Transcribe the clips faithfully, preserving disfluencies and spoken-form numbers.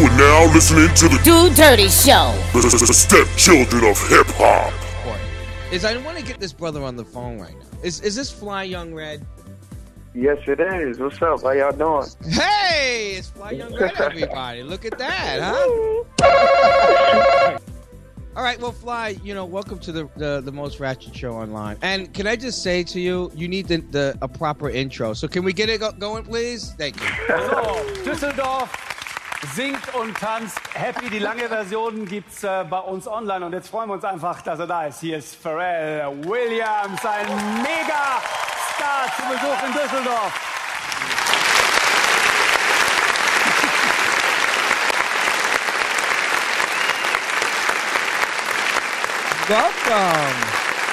are now listening to the Do Dirty Show. The stepchildren of hip hop. Is I want to get this brother on the phone right now. Is is this Fly Young Red? Yes, it is. What's up? How y'all doing? Hey, it's Fly Young Red, everybody. Look at that, huh? All right, well, Fly, you know, welcome to the, the the most ratchet show online. And can I just say to you, you need the, the a proper intro. So can we get it go- going, please? Thank you. So, Düsseldorf singt und tanzt. Happy, die lange Version gibt's äh, bei uns online. Und jetzt freuen wir uns einfach, dass er da ist. Hier ist Pharrell Williams, ein Mega-Star zu Besuch in Düsseldorf. Welcome.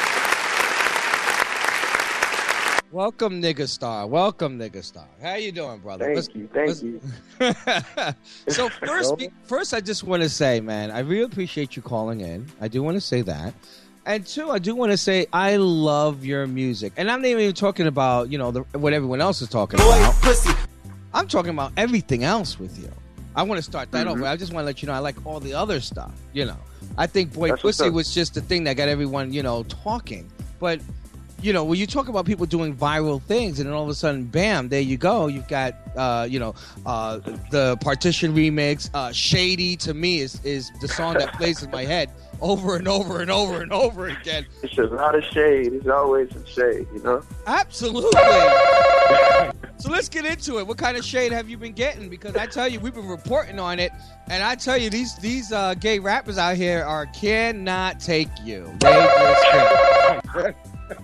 Welcome, nigga star. Welcome, nigga star. How you doing, brother? Thank let's, you. Thank let's... you. So first, first, I just want to say, man, I really appreciate you calling in. I do want to say that. And two, I do want to say I love your music. And I'm not even talking about, you know, the, what everyone else is talking about. I'm talking about everything else with you. I want to start that mm-hmm. over. I just want to let you know I like all the other stuff, you know. I think Boy That's Pussy was just the thing that got everyone, you know, talking. But, you know, when you talk about people doing viral things and then all of a sudden, bam, there you go. You've got, uh, you know, uh, the Partition remix. Uh, Shady, to me, is, is the song that plays in my head over and over and over and over again. It's a lot of shade. There's always some shade, you know? Absolutely. So let's get into it. What kind of shade have you been getting? Because I tell you, we've been reporting on it, and I tell you, these these uh, gay rappers out here are cannot take you. They just can't.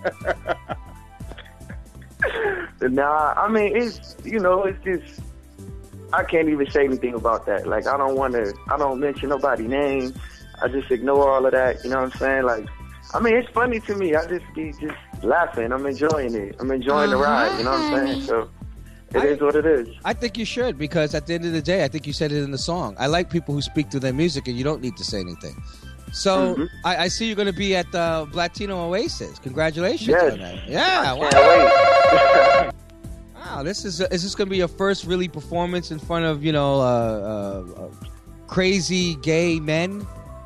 Nah, I mean, it's, you know, it's just, I can't even say anything about that. Like, I don't want to, I don't mention nobody's name. I just ignore all of that, you know what I'm saying? Like, I mean, it's funny to me. I just be just laughing. I'm enjoying it. I'm enjoying uh-huh. the ride, you know what I'm saying? So, it I, is what it is. I think you should, because at the end of the day, I think you said it in the song. I like people who speak through their music and you don't need to say anything. So mm-hmm. I, I see you're going to be at the Latino Oasis. Congratulations yes. on that. Yeah. I wow. Wow. This is is this going to be your first really performance in front of, you know, uh, uh, uh, crazy gay men?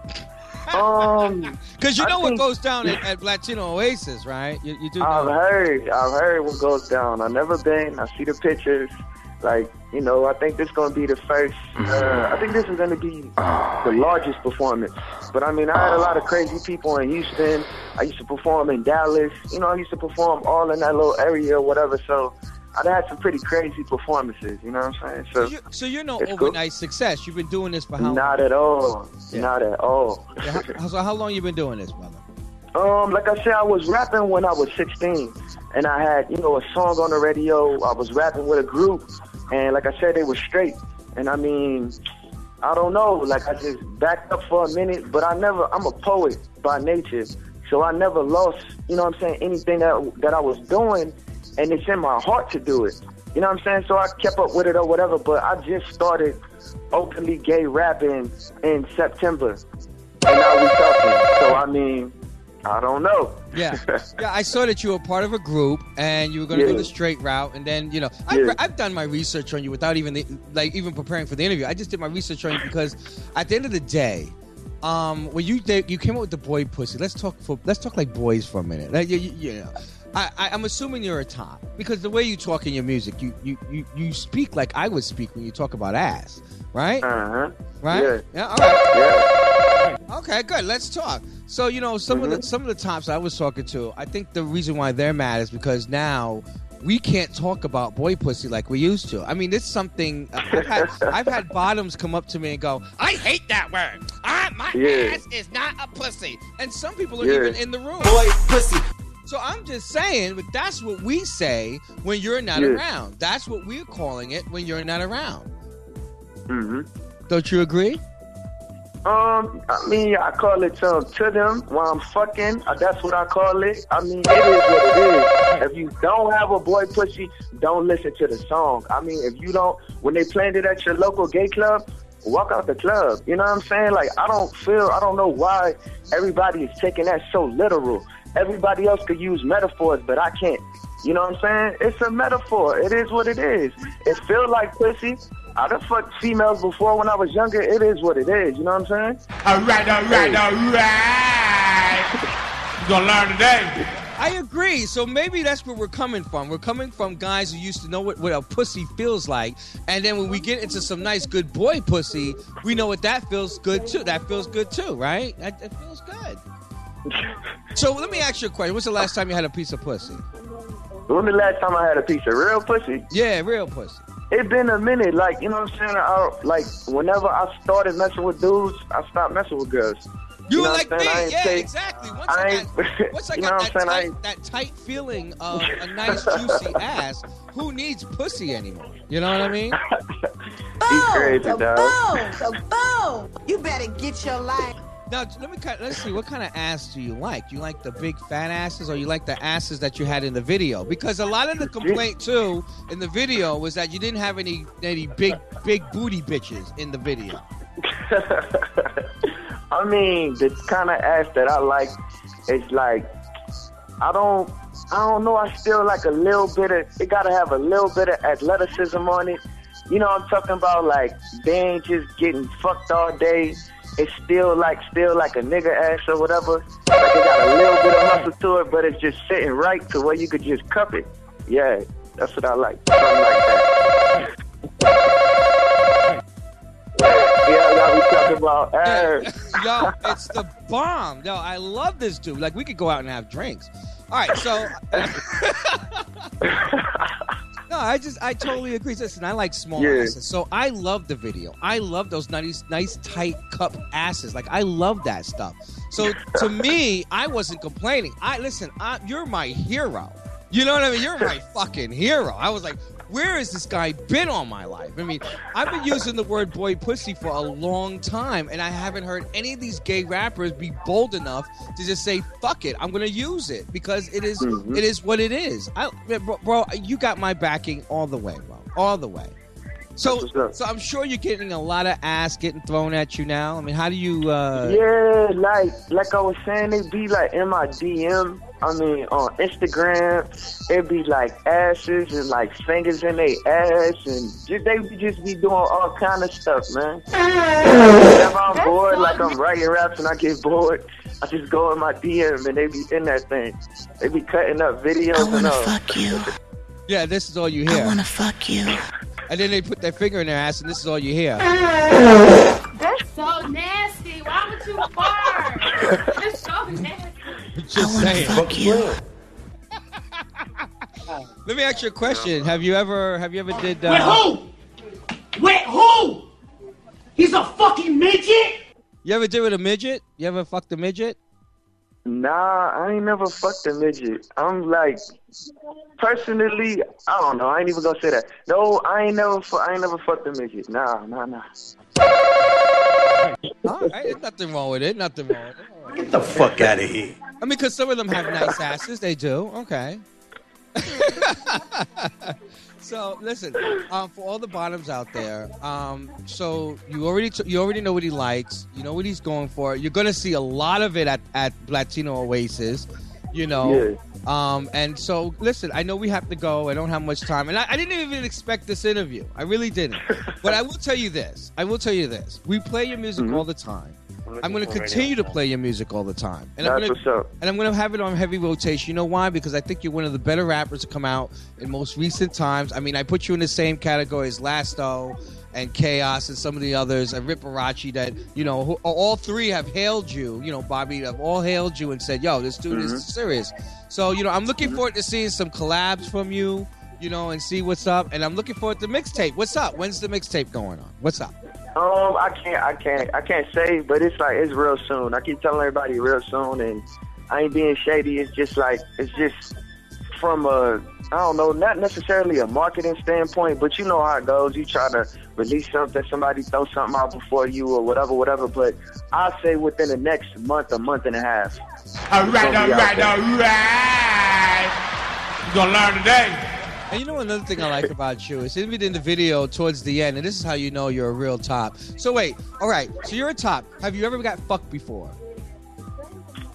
Um, because you know I what think, goes down at, at Latino Oasis, right? You, you do. Know. I've heard. I've heard what goes down. I've never been. I see the pictures. Like, you know, I think this is going to be the first. Uh, I think this is going to be the largest performance. But I mean, I had a lot of crazy people in Houston. I used to perform in Dallas. You know, I used to perform all in that little area or whatever. So I've had some pretty crazy performances. You know what I'm saying? So, so, you're, so you're no overnight cool. success. You've been doing this for how long? Not at all. Yeah. Not at all. Yeah, how, so how long you been doing this, brother? Um, like I said, I was rapping when I was sixteen, and I had, you know, a song on the radio. I was rapping with a group, and like I said, they were straight. And I mean, I don't know, like I just backed up for a minute, but I never, I'm a poet by nature, so I never lost, you know what I'm saying, anything that that I was doing, and it's in my heart to do it. You know what I'm saying? So I kept up with it or whatever, but I just started openly gay rapping in September, and now we talking. So I mean, I don't know. Yeah, yeah. I saw that you were part of a group, and you were going to yeah. do the straight route, and then you know, I've, yeah. I've done my research on you without even the, like even preparing for the interview. I just did my research on you because, at the end of the day, um, when you did, you came up with the Boy Pussy. Let's talk for let's talk like boys for a minute. Like, you, you, you know, I, I, I'm assuming you're a top because the way you talk in your music, you you, you, you speak like I would speak when you talk about ass, right? Uh huh. Right? Yeah. Yeah. All right. Yeah. Okay, good. Let's talk. So, you know, some mm-hmm. of the some of the tops I was talking to, I think the reason why they're mad is because now we can't talk about boy pussy like we used to. I mean, it's something uh, I've, had, I've had bottoms come up to me and go, "I hate that word. I, my yeah. ass is not a pussy." And some people are yeah. even in the room. Boy pussy. So I'm just saying, but that's what we say when you're not yeah. around. That's what we're calling it when you're not around. Mm-hmm. Don't you agree? Um, I mean, I call it um, to them while I'm fucking. Uh, that's what I call it. I mean, it is what it is. If you don't have a boy pussy, don't listen to the song. I mean, if you don't, when they played it at your local gay club, walk out the club. You know what I'm saying? Like, I don't feel, I don't know why everybody is taking that so literal. Everybody else could use metaphors, but I can't. You know what I'm saying? It's a metaphor. It is what it is. It feels like pussy. I done fucked females before when I was younger. It is what it is. You know what I'm saying? All right, all right, all right. You're going to learn today. I agree. So maybe that's where we're coming from. We're coming from guys who used to know what, what a pussy feels like. And then when we get into some nice good boy pussy, we know what that feels good too. That feels good too, right? That, that feels good. So let me ask you a question. When's the last time you had a piece of pussy? When the last time I had a piece of real pussy? Yeah, real pussy. It been a minute. Like, you know what I'm saying? I, like, whenever I started messing with dudes, I stopped messing with girls. You, you were know like me, yeah, say, exactly. Once I I got, once I you know got what that, I'm saying? tight, that tight feeling of a nice juicy ass, who needs pussy anymore? You know what I mean? He's crazy, so dog. boom, so boom. You better get your life. Now let me let's see. What kind of ass do you like? Do you like the big fat asses, or you like the asses that you had in the video? Because a lot of the complaint too in the video was that you didn't have any any big big booty bitches in the video. I mean, the kind of ass that I like is like, I don't, I don't know. I still like a little bit of. It gotta have a little bit of athleticism on it. You know what I'm talking about? Like, they ain't just getting fucked all day. It's still like, still like a nigga ass or whatever. Like, it got a little bit of muscle to it, but it's just sitting right to where you could just cup it. Yeah, that's what I like. Something like that. Yeah, y'all be talking about ass. Yo, it's the bomb. Yo, I love this dude. Like, we could go out and have drinks. All right, so. No, I just, I totally agree. Listen, I like small Yeah. asses. So I love the video. I love those nice, nice, tight cup asses. Like, I love that stuff. So to me, I wasn't complaining. I listen, I, you're my hero. You know what I mean? You're my fucking hero. I was like, where has this guy been all my life? I mean, I've been using the word boy pussy for a long time, and I haven't heard any of these gay rappers be bold enough to just say, fuck it, I'm going to use it, because it is, Mm-hmm. it is what it is. I, bro, bro, you got my backing all the way, bro. All the way. So, That's what's up. so I'm sure you're getting a lot of ass getting thrown at you now. I mean, how do you... Uh, Yeah, like like I was saying, they be like in my D M. I mean, on Instagram, it be like asses and like fingers in their ass, and just, they be just be doing all kind of stuff, man. Whenever I'm bored, like I'm writing raps and I get bored, I just go in my D M and they be in that thing. They be cutting up videos I and wanna all. fuck you. yeah, this is all you I hear. wanna fuck you. And then they put their finger in their ass, and this is all you hear. That's so nasty. Why would you fart? It's so nasty. Just I wanna saying. fuck you. Let me ask you a question. Have you ever, have you ever did? Uh, With who? With who? He's a fucking midget? You ever did with a midget? You ever fucked a midget? Nah, I ain't never fucked a midget. I'm like, personally, I don't know. I ain't even gonna say that. No, I ain't never, fu- I ain't never fucked a midget. Nah, nah, nah. All right, there's nothing wrong with it. Nothing wrong with it. All right. Get the fuck out of here. I mean, because some of them have nice asses. They do. Okay. So listen, um, for all the bottoms out there, um, so you already t- you already know what he likes. You know what he's going for. You're gonna see a lot of it at, at Latino Oasis. You know. Um, and so listen, I know we have to go. I don't have much time, and I, I didn't even expect this interview. I really didn't. But I will tell you this. I will tell you this. We play your music all the time. I'm going to continue to play your music all the time. And I'm That's gonna, what's up. and I'm going to have it on heavy rotation. You know why? Because I think you're one of the better rappers to come out in most recent times. I mean, I put you in the same category as Lasto and Chaos and some of the others, and Riparachi, that, you know, who, all three have hailed you, you know, Bobby, have all hailed you and said, yo, this dude Mm-hmm. is serious. So, you know, I'm looking forward to seeing some collabs from you, you know, and see what's up. And I'm looking forward to the mixtape. What's up? When's the mixtape going on? What's up? Um, I can't, I can't, I can't say, but it's like it's real soon. I keep telling everybody real soon, and I ain't being shady. It's just like it's just from a, I don't know, not necessarily a marketing standpoint, but you know how it goes. You try to release something, somebody throw something out before you or whatever, whatever. But I say within the next month, a month and a half. All right, It's all gonna be out right, there. all right. You gonna learn today. And you know another thing I like about you is even in the video towards the end, and this is how you know you're a real top. So wait, all right, so you're a top. Have you ever got fucked before?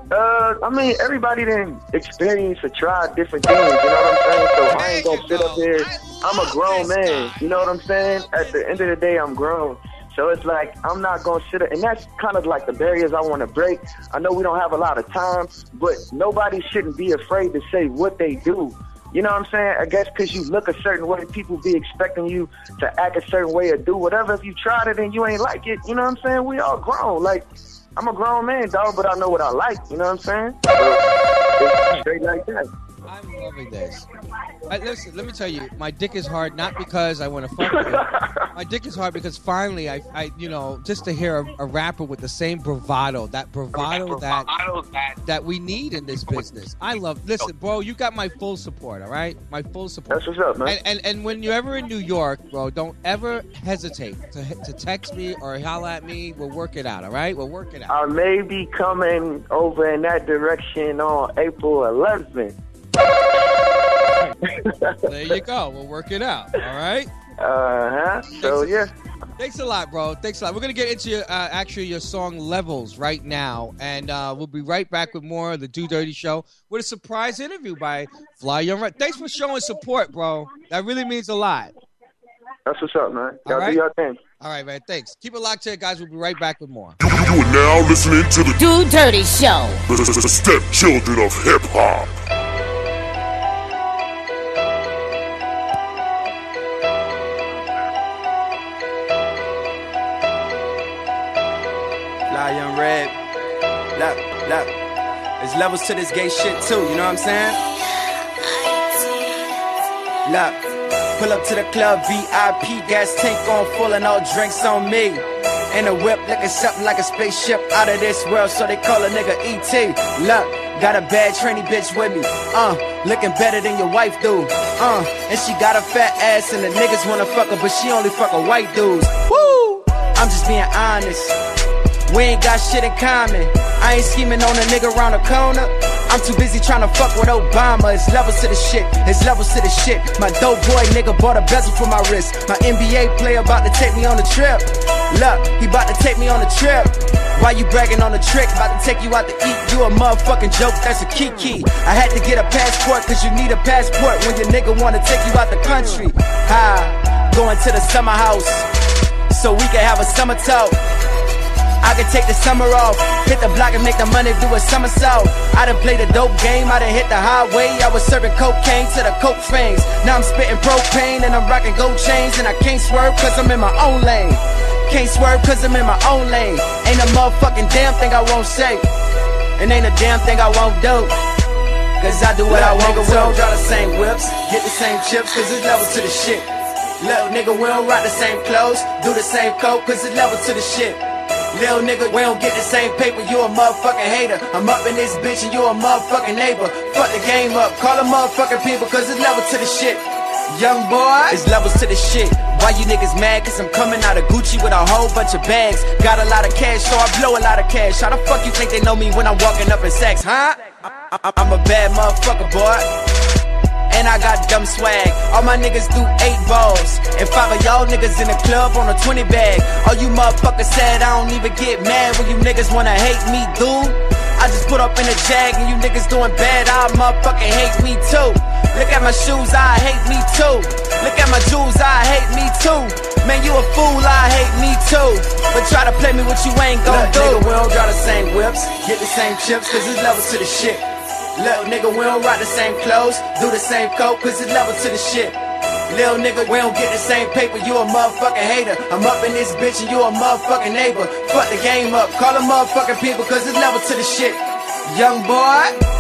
Uh, I mean, everybody didn't experience or try different things, you know what I'm saying? So I ain't gonna sit up here. I'm a grown man, you know what I'm saying? At the end of the day, I'm grown. So it's like, I'm not gonna sit up, and that's kind of like the barriers I want to break. I know we don't have a lot of time, but nobody shouldn't be afraid to say what they do. You know what I'm saying? I guess because you look a certain way, people be expecting you to act a certain way or do whatever. If you tried it and you ain't like it, you know what I'm saying? We all grown. Like, I'm a grown man, dog, but I know what I like. You know what I'm saying? So, it's straight like that. I'm loving this. I, listen, let me tell you, my dick is hard not because I want to fuck with you. My dick is hard because finally, I, I you know, just to hear a, a rapper with the same bravado, that bravado that that we need in this business. I love. Listen, bro, you got my full support. All right, my full support. That's what's up, man. And and, and when you're ever in New York, bro, don't ever hesitate to to text me or holler at me. We'll work it out. All right, we'll work it out. I may be coming over in that direction on April eleventh. There you go. We'll work it out. All right. Uh huh. So yeah. Thanks a lot, bro. Thanks a lot. We're gonna get into your, uh, actually your song Levels right now, and uh, we'll be right back with more of the Do Dirty Show with a surprise interview by Fly Young Red. Thanks for showing support, bro. That really means a lot. That's what's up, man. Y'all right. do your thing. All right, man. Thanks. Keep it locked here, guys. We'll be right back with more. You are now listening to the Do Dirty Show. The, the, the stepchildren of hip hop. Fly Young Red. Look, look. There's levels to this gay shit too, you know what I'm saying? Look, pull up to the club, V I P, gas tank on full and all drinks on me. In a whip looking something like a spaceship out of this world, so they call a nigga E T. Look, got a bad trainee bitch with me, uh, looking better than your wife do, uh, and she got a fat ass and the niggas wanna fuck her, but she only fuck her white dudes. Woo! I'm just being honest. We ain't got shit in common. I ain't scheming on a nigga around the corner. I'm too busy trying to fuck with Obama. It's levels to the shit, it's levels to the shit. My dope boy nigga bought a bezel for my wrist. My N B A player about to take me on a trip. Look, he about to take me on a trip. Why you bragging on the trick? About to take you out to eat. You a motherfucking joke, that's a kiki. I had to get a passport cause you need a passport when your nigga wanna take you out the country. Ha, going to the summer house so we can have a summer talk. I can take the summer off, hit the block and make the money do a somersault. I done played the dope game, I done hit the highway. I was serving cocaine to the coke fangs. Now I'm spitting propane and I'm rocking gold chains. And I can't swerve cause I'm in my own lane. Can't swerve cause I'm in my own lane. Ain't a motherfucking damn thing I won't say. And ain't a damn thing I won't do. Cause I do what I want to. We don't draw the same whips, get the same chips cause it's level to the shit. Little nigga, we don't rock the same clothes, do the same coke cause it's level to the shit. Lil' nigga, we don't get the same paper, you a motherfucking hater. I'm up in this bitch and you a motherfucking neighbor. Fuck the game up, call them motherfucking people cause it's level to the shit. Young boy, it's levels to the shit. Why you niggas mad? Cause I'm coming out of Gucci with a whole bunch of bags. Got a lot of cash, so I blow a lot of cash. How the fuck you think they know me when I'm walking up in Saks, huh? I- I- I'm a bad motherfucker, boy. And I got dumb swag. All my niggas do eight balls. And five of y'all niggas in the club on a twenty bag. All you motherfuckers said I don't even get mad when you niggas wanna hate me, dude. I just put up in a jag and you niggas doing bad, I motherfucking hate me too. Look at my shoes, I hate me too. Look at my jewels, I hate me too. Man, you a fool, I hate me too. But try to play me what you ain't gon' do. Nigga, we don't drive the same whips, get the same chips, cause it's levels to the shit. Little nigga, we don't rock the same clothes, do the same coke, cause it's level to the shit. Little nigga, we don't get the same paper, you a motherfucking hater. I'm up in this bitch and you a motherfucking neighbor. Fuck the game up, call them motherfucking people, cause it's level to the shit. Young boy.